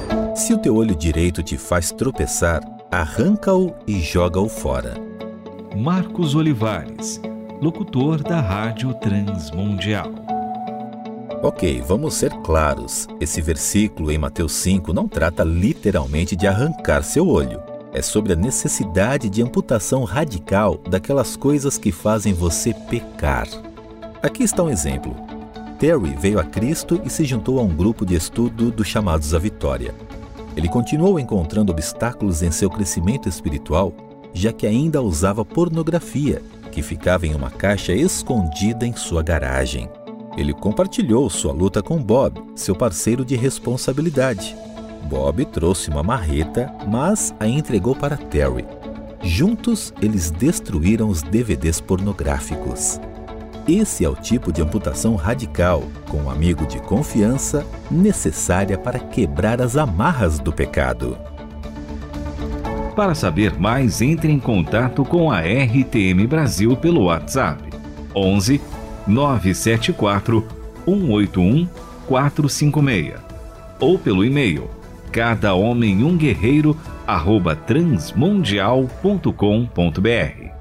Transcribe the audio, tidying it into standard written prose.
Se o teu olho direito te faz tropeçar, arranca-o e joga-o fora. Marcos Olivares, locutor da Rádio Transmundial. Ok, vamos ser claros. Esse versículo em Mateus 5 não trata literalmente de arrancar seu olho. É sobre a necessidade de amputação radical daquelas coisas que fazem você pecar. Aqui está um exemplo. Terry veio a Cristo e se juntou a um grupo de estudo dos chamados à Vitória. Ele continuou encontrando obstáculos em seu crescimento espiritual, já que ainda usava pornografia, que ficava em uma caixa escondida em sua garagem. Ele compartilhou sua luta com Bob, seu parceiro de responsabilidade. Bob trouxe uma marreta, mas a entregou para Terry. Juntos, eles destruíram os DVDs pornográficos. Esse é o tipo de amputação radical, com um amigo de confiança, necessária para quebrar as amarras do pecado. Para saber mais, entre em contato com a RTM Brasil pelo WhatsApp 11 974 181 456 ou pelo e-mail cadahomemumguerreiro@transmundial.com.br.